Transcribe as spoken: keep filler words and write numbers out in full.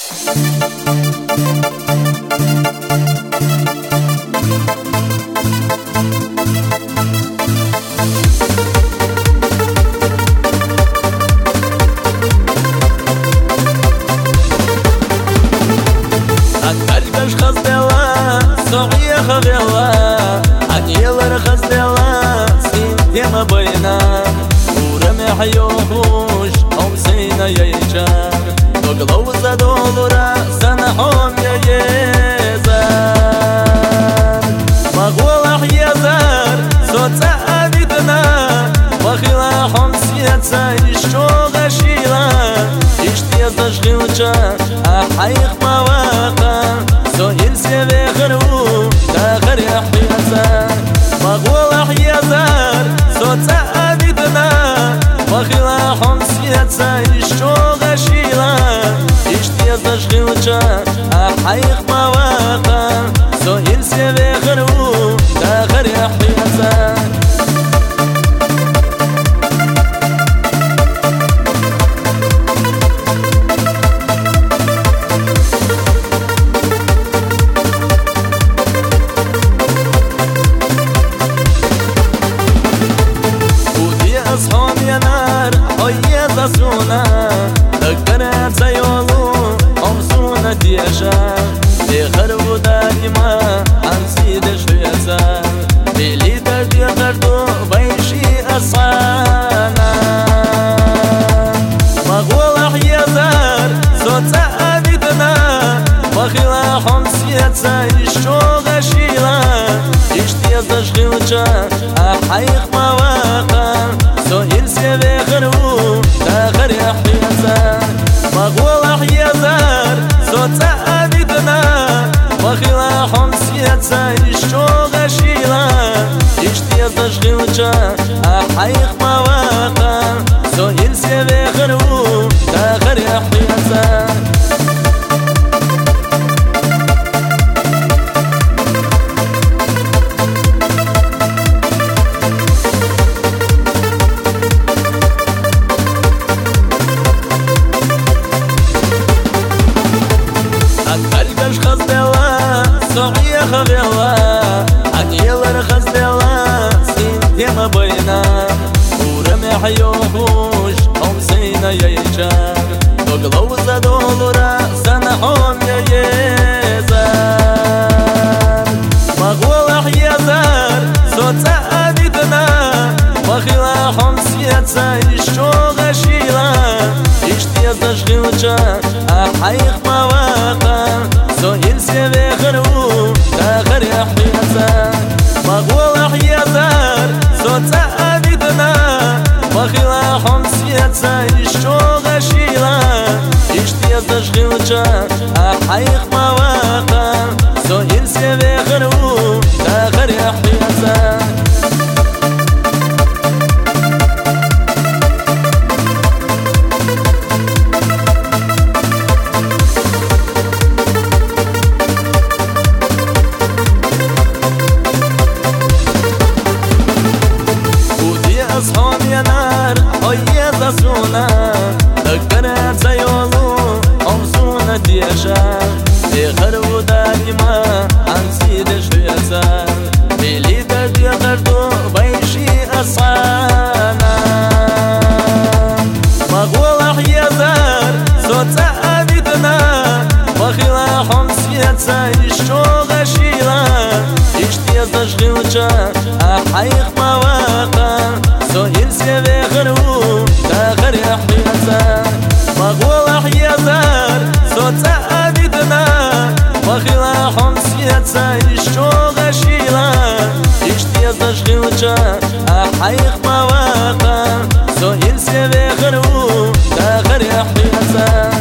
Акальгаш хаздела, соғия хавела, Анелар хаздела, синтема байна, Ураме хайохуш, омсейна яйчан, Доглов задолура, санахом яезар. Магулах язар, соца авидна, Махилахом сьеца, ишчо гашила, Иштия зашгилча, ахайх мавака, Соил себе хру, тахар яхьяца. Магулах язар, соца авидна, Махилахом сьеца, ишчо гашила, Иштия зашгилча, ахайх мавака, Соил себе хру, тахар яхьяца. أصحاب ينار هيا زسونا ذكرت سيولو أمسونا تيشا تخربو دائما عن سيد شويسا بلي تردي قردو بيشي أصانا مغولح يزار صوتا أبيدنا وخلا حمسيتا إشو غشيلا إشتي زشغلجا أحيخ مواقع Соил себе хру, тахар яхьяца. Магулах язар, соца авидна, Махилахом сьеца, ишчо гашила, Иштия зашгилча, ахайх мавака, Соил себе хру, тахар яхьяца. Акальгаш хаздела, соғия хавела, Анелар хаздела, синтема байна, Ураме хайохуш, омсейна яйчан, Доглов задолура, санахом яезар. Магулах язар, соца авидна, Махилахом сьеца, ишчо гашила, Иштия зашгилча, ахайх мавака, Соил себе хру, тахар яхьяца. Магулах язар, соца авидна, Махилахом сьеца, ишчо гашила, Иштия зашгилча, ахайх мавака, Соил себе хру, тахар яхьяца. أصحاب ينار هيا زسونا ذكرت سيولو أمسونا تيشا تخربو دائما عن سيد شويسا بلي تردي قردو بيشي أصانا مغولح يزار صوتا أبيدنا مخلاحهم سيتسا إشو غشيلا إشتي زشغلجا أحيخ مواقع Соил себе хру, тахар яхьяца. Магулах язар, соца авидна, Махилахом сьеца, ишчо гашила, Иштия зашгилча, ахайх мавака, Соил себе хру, тахар яхьяца.